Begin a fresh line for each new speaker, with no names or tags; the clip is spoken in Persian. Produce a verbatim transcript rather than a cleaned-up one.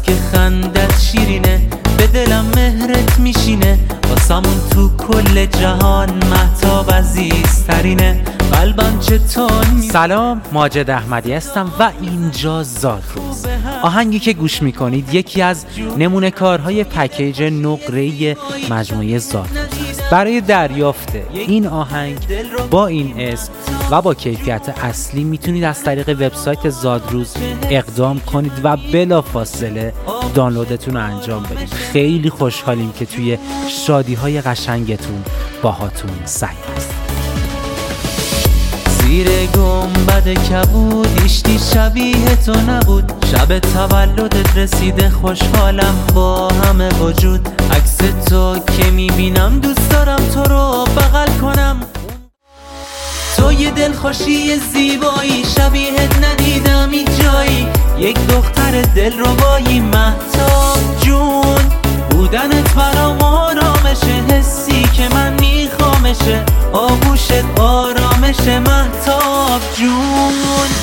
بس که خندت شیرینه، به دلم مهرت میشینه، واسمون تو کل جهان مهتاب عزیزترینه، قلبم چطور.
سلام، ماجد احمدی هستم و اینجا زادروز. آهنگی که گوش میکنید یکی از نمونه کارهای پکیج نقره‌ای مجموعه زادروز است. برای دریافت این آهنگ با این اسم و با کیفیت اصلی میتونید از طریق وبسایت زادروز اقدام کنید و بلافاصله دانلودتون رو انجام بدید. خیلی خوشحالیم که توی شادی‌های قشنگتون باهاتون سعی هستیم.
زیر گنبد کبود ایشتی شبیه تو نبود، شب تولدت رسیده خوشحالم با همه وجود، عکس تو که میبینم دوست دارم تو رو بغل کنم، تو یه دلخوشی زیبایی شبیهت ندیدم این جایی، یک دختر دل ربایی مهتاب جون، بودنت برام آرامشه، حسی که من میخوامشه، آغوشت آرامشه مهتاب جون.